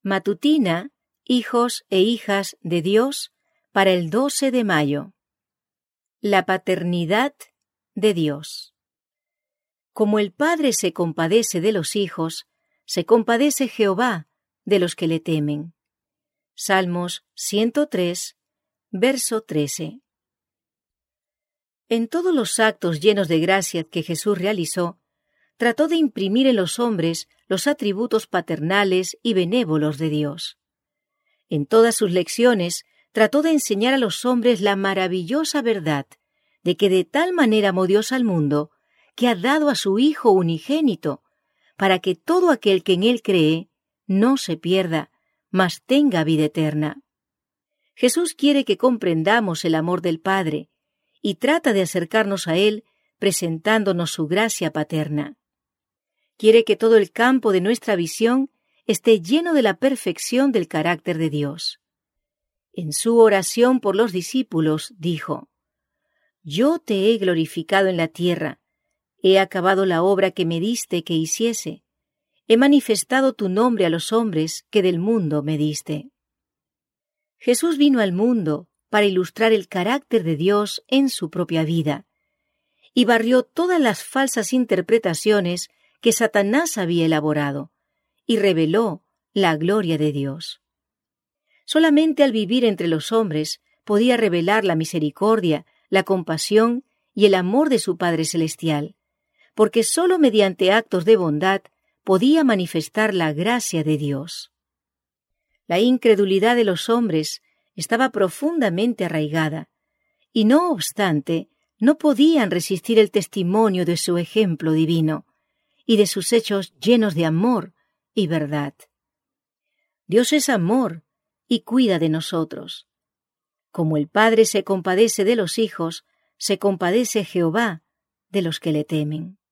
Matutina, hijos e hijas de Dios, para el 12 de mayo. La paternidad de Dios. Como el Padre se compadece de los hijos, se compadece Jehová de los que le temen. Salmos 103, verso 13. En todos los actos llenos de gracia que Jesús realizó, trató de imprimir en los hombres los atributos paternales y benévolos de Dios. En todas sus lecciones trató de enseñar a los hombres la maravillosa verdad de que de tal manera amó Dios al mundo, que ha dado a su Hijo unigénito, para que todo aquel que en Él cree no se pierda, mas tenga vida eterna. Jesús quiere que comprendamos el amor del Padre, y trata de acercarnos a Él presentándonos su gracia paterna. Quiere que todo el campo de nuestra visión esté lleno de la perfección del carácter de Dios. En su oración por los discípulos dijo: «Yo te he glorificado en la tierra, he acabado la obra que me diste que hiciese, he manifestado tu nombre a los hombres que del mundo me diste». Jesús vino al mundo para ilustrar el carácter de Dios en su propia vida, y barrió todas las falsas interpretaciones que Satanás había elaborado, y reveló la gloria de Dios. Solamente al vivir entre los hombres podía revelar la misericordia, la compasión y el amor de su Padre Celestial, porque sólo mediante actos de bondad podía manifestar la gracia de Dios. La incredulidad de los hombres estaba profundamente arraigada, y no obstante, no podían resistir el testimonio de su ejemplo divino y de sus hechos llenos de amor y verdad. Dios es amor y cuida de nosotros. Como el Padre se compadece de los hijos, se compadece Jehová de los que le temen.